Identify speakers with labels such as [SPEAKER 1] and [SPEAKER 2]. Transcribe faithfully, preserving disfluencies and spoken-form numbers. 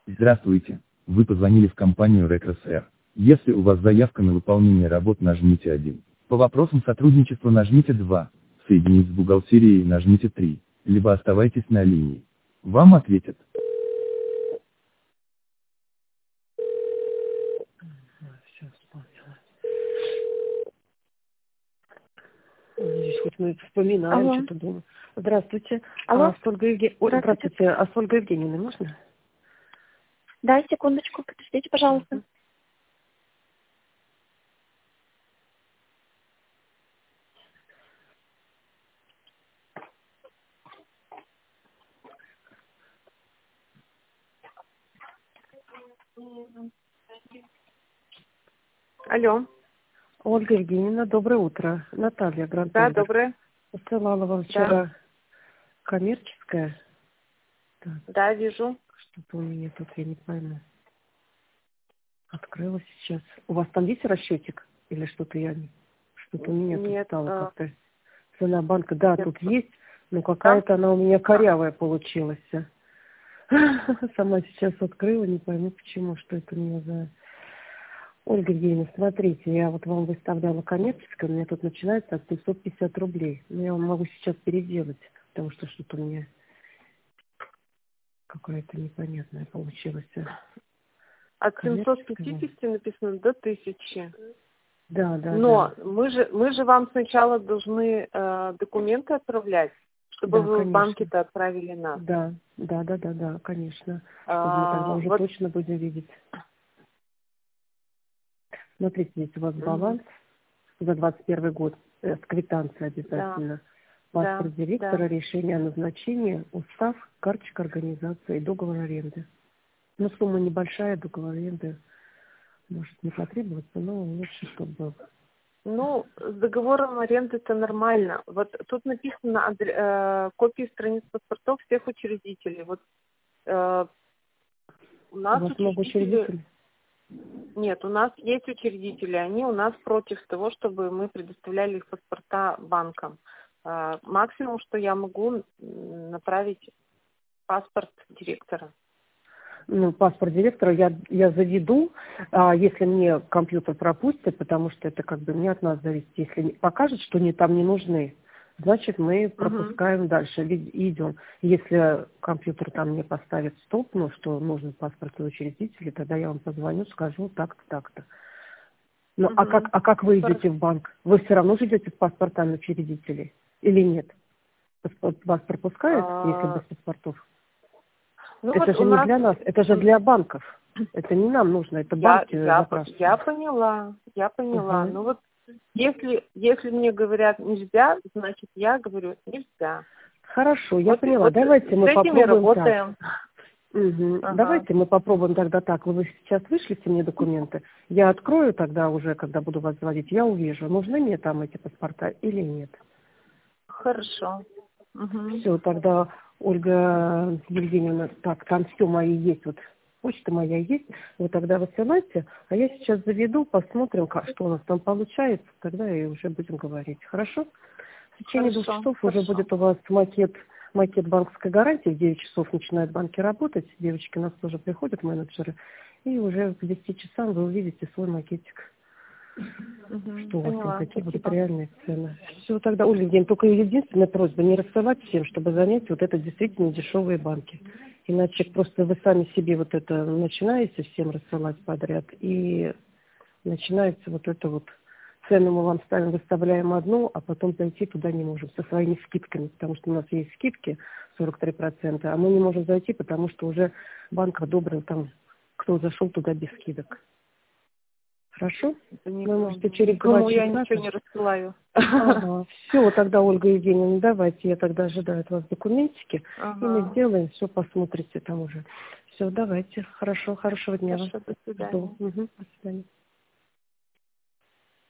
[SPEAKER 1] Здравствуйте. Вы позвонили в компанию РекРСР. Если у вас заявка на выполнение работ, нажмите один. По вопросам сотрудничества нажмите два. Соединить с бухгалтерией нажмите три. Либо оставайтесь на линии. Вам ответят.
[SPEAKER 2] Все, вспомнила. Здесь хоть мы вспоминаем,
[SPEAKER 3] Алло.
[SPEAKER 2] что-то думаем. Здравствуйте.
[SPEAKER 3] Алло.
[SPEAKER 2] А с Ольгой Евге- Ой,
[SPEAKER 3] Здравствуйте.
[SPEAKER 2] здравствуйте. А с Ольгой Евгеньевной можно?
[SPEAKER 3] Да, секундочку, подождите, пожалуйста. Алло.
[SPEAKER 2] Ольга Евгеньевна, доброе утро. Наталья
[SPEAKER 3] Да,
[SPEAKER 2] Грантольдер.
[SPEAKER 3] доброе.
[SPEAKER 2] Посылала вам
[SPEAKER 3] Да.
[SPEAKER 2] вчера коммерческое. Так,
[SPEAKER 3] Да, вижу.
[SPEAKER 2] что-то у меня тут, я не пойму. Открыла сейчас. У вас там есть расчетик? Или что-то я не... Что-то у меня тут
[SPEAKER 3] Нет,
[SPEAKER 2] стало
[SPEAKER 3] а,
[SPEAKER 2] как-то... Цена банка, да,
[SPEAKER 3] нет.
[SPEAKER 2] тут есть, но какая-то она у меня корявая получилась. Сама сейчас открыла, не пойму почему, что это у меня за... Ольга Евгеньевна, смотрите, я вот вам выставляла коммерческое, у меня тут начинается от пятьсот пятьдесят рублей. Но я вам могу сейчас переделать, потому что что-то у меня какое-то непонятное получилось.
[SPEAKER 3] От семисот
[SPEAKER 2] Коммерческое?
[SPEAKER 3] пятидесяти написано до тысячи.
[SPEAKER 2] Да, да,
[SPEAKER 3] Но
[SPEAKER 2] да.
[SPEAKER 3] мы же мы же вам сначала должны э, документы отправлять, чтобы
[SPEAKER 2] Да,
[SPEAKER 3] вы в
[SPEAKER 2] конечно.
[SPEAKER 3] банке-то отправили нас.
[SPEAKER 2] Да, да, да, да, да, конечно. Чтобы мы тогда
[SPEAKER 3] А,
[SPEAKER 2] уже
[SPEAKER 3] вот.
[SPEAKER 2] точно будем видеть. Смотрите, здесь у вас
[SPEAKER 3] Мгм.
[SPEAKER 2] баланс за двадцать первый год, э, с квитанцией
[SPEAKER 3] Да,
[SPEAKER 2] обязательно.
[SPEAKER 3] да,
[SPEAKER 2] Паспорт директора,
[SPEAKER 3] да.
[SPEAKER 2] решение о назначении, устав, карточка организации и договор аренды. Ну, сумма небольшая, договор аренды может не потребоваться, но лучше, чтобы был.
[SPEAKER 3] Ну, с договором аренды это нормально. Вот тут написано адр- э, копии страниц паспортов всех учредителей. Вот э, у
[SPEAKER 2] У
[SPEAKER 3] нас
[SPEAKER 2] вас много
[SPEAKER 3] учредители...
[SPEAKER 2] учредителей?
[SPEAKER 3] Нет, у нас есть учредители, они у нас против того, чтобы мы предоставляли их паспорта банкам. Э, максимум, что я могу м, направить паспорт директора.
[SPEAKER 2] Ну, паспорт директора я, я заведу, а, если мне компьютер пропустит, потому что это как бы не от нас зависит. Если не- покажет, что они там не нужны, значит, мы пропускаем дальше и идем. Если компьютер там мне поставит стоп, ну, что нужен паспорт учредителя, тогда я вам позвоню, скажу так-то, так-то. Ну, а как,
[SPEAKER 3] Мгм.
[SPEAKER 2] а как вы
[SPEAKER 3] Хорошо.
[SPEAKER 2] идете в банк? Вы все равно же идете с паспортами учредителей или нет? Паспорт- Вас пропускают, если
[SPEAKER 3] А,
[SPEAKER 2] без паспортов?
[SPEAKER 3] ну
[SPEAKER 2] Это
[SPEAKER 3] вот у
[SPEAKER 2] же не
[SPEAKER 3] нас...
[SPEAKER 2] для нас, это же для банков. Это не нам нужно, это
[SPEAKER 3] Я,
[SPEAKER 2] банки
[SPEAKER 3] я, по-
[SPEAKER 2] запрашивают.
[SPEAKER 3] я поняла, я поняла.
[SPEAKER 2] Угу.
[SPEAKER 3] Ну вот если, если мне говорят нельзя, значит я говорю нельзя.
[SPEAKER 2] Хорошо, я
[SPEAKER 3] Вот,
[SPEAKER 2] поняла.
[SPEAKER 3] вот
[SPEAKER 2] Давайте
[SPEAKER 3] с
[SPEAKER 2] мы
[SPEAKER 3] этими
[SPEAKER 2] попробуем так.
[SPEAKER 3] работаем.
[SPEAKER 2] Мгм.
[SPEAKER 3] Ага.
[SPEAKER 2] Давайте мы попробуем тогда так. Вы сейчас вышлите мне документы. Я открою тогда уже, когда буду вас звонить, я увижу, нужны мне там эти паспорта или нет.
[SPEAKER 3] Хорошо. Мгм.
[SPEAKER 2] Все, тогда, Ольга Евгеньевна, так, там все мои есть, вот почта моя есть, вы тогда высылайте, а я сейчас заведу, посмотрим, как, что у нас там получается, тогда и уже будем говорить. Хорошо? В течение двух
[SPEAKER 3] Хорошо,
[SPEAKER 2] часов уже
[SPEAKER 3] хорошо.
[SPEAKER 2] будет у вас макет, макет банковской гарантии, в девять часов начинают банки работать, девочки у нас тоже приходят, менеджеры, и уже к десяти часам вы увидите свой макетик.
[SPEAKER 3] Мгм.
[SPEAKER 2] Что у вас там,
[SPEAKER 3] Поняла,
[SPEAKER 2] какие будут
[SPEAKER 3] спасибо.
[SPEAKER 2] реальные цены. Все, тогда, Ольга Евгеньевна, только единственная просьба, не рассылать всем, чтобы занять вот это действительно дешевые банки. Иначе просто вы сами себе вот это начинаете всем рассылать подряд, и начинается вот это вот, цену мы вам ставим, выставляем одну, а потом зайти туда не можем со своими скидками, потому что у нас есть скидки сорок три процента, а мы не можем зайти, потому что уже банк одобрил там, кто зашел туда без скидок. Хорошо?
[SPEAKER 3] Это не
[SPEAKER 2] Вы можете через два
[SPEAKER 3] Никому я
[SPEAKER 2] часа.
[SPEAKER 3] ничего не рассылаю.
[SPEAKER 2] Ага. Все, тогда, Ольга Евгеньевна, давайте, я тогда ожидаю от вас документики, и мы
[SPEAKER 3] Ага.
[SPEAKER 2] сделаем, все посмотрите там уже. Все, давайте. Хорошо, хорошего дня вам.
[SPEAKER 3] Хорошо, до свидания.
[SPEAKER 2] Жду. Угу, до свидания.